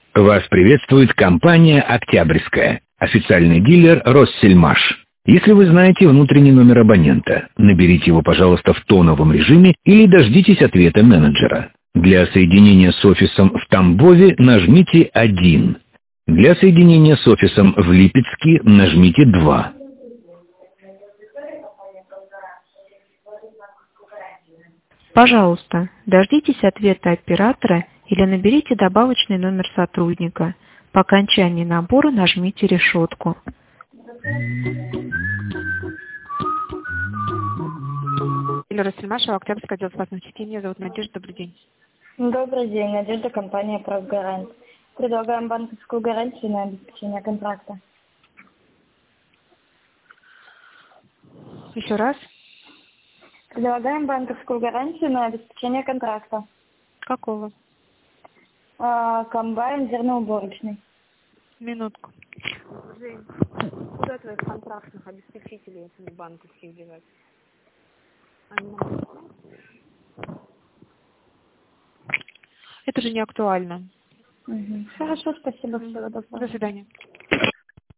Вас приветствует компания «Октябрьская», официальный дилер «Россельмаш». Если вы знаете внутренний номер абонента, наберите его, пожалуйста, в тоновом режиме или дождитесь ответа менеджера. Для соединения с офисом в Тамбове нажмите 1. Для соединения с офисом в Липецке нажмите 2. Пожалуйста, дождитесь ответа оператора или наберите добавочный номер сотрудника. По окончании набора нажмите решетку. Россельмаша, Октябрьское отдел платных частей. Меня зовут Надежда. Добрый день. Добрый день, Надежда, компания «Профгарант». Предлагаем банковскую гарантию на обеспечение контракта. Еще раз. Предлагаем банковскую гарантию на обеспечение контракта. Какого? Комбайн зерноуборочный. Минутку. Жень, куда твоих контрактных обеспечителей этих банковских девать? Это же не актуально. Хорошо, спасибо, всего доброго. До свидания.